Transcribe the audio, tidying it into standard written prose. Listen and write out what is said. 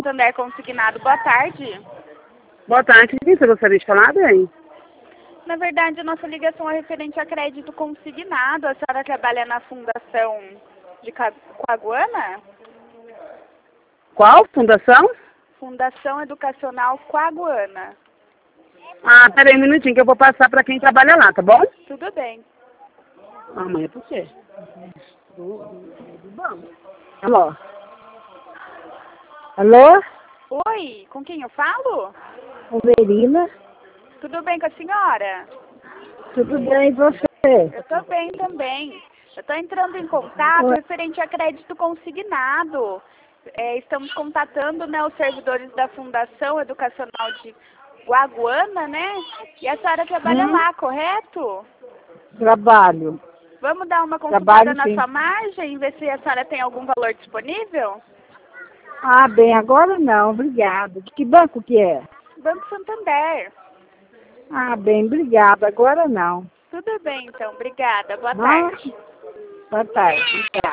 Santander Consignado, boa tarde. Boa tarde, quem você gostaria de falar, bem? Na verdade, a nossa ligação é referente a crédito consignado. A senhora trabalha na Fundação de Coaguana? Qual fundação? Fundação Educacional Coaguana. Ah, peraí um minutinho que eu vou passar para quem trabalha lá, tá bom? Tudo bem. Amanhã por quê? Do banco. Alô? Alô? Oi, com quem eu falo? Verina? Tudo bem com a senhora? Tudo bem, e você? Eu tô bem também. Eu tô entrando em contato referente a crédito consignado. Estamos contatando, né, os servidores da Fundação Educacional de Coaguana, né? E a senhora trabalha lá, correto? Trabalho. Vamos dar uma consultada Trabalho, na sim. sua margem e ver se a senhora tem algum valor disponível? Ah, bem, agora não, obrigada. De que banco que é? Banco Santander. Ah, bem, obrigada, agora não. Tudo bem, então. Obrigada. Boa Não? tarde. Boa tarde.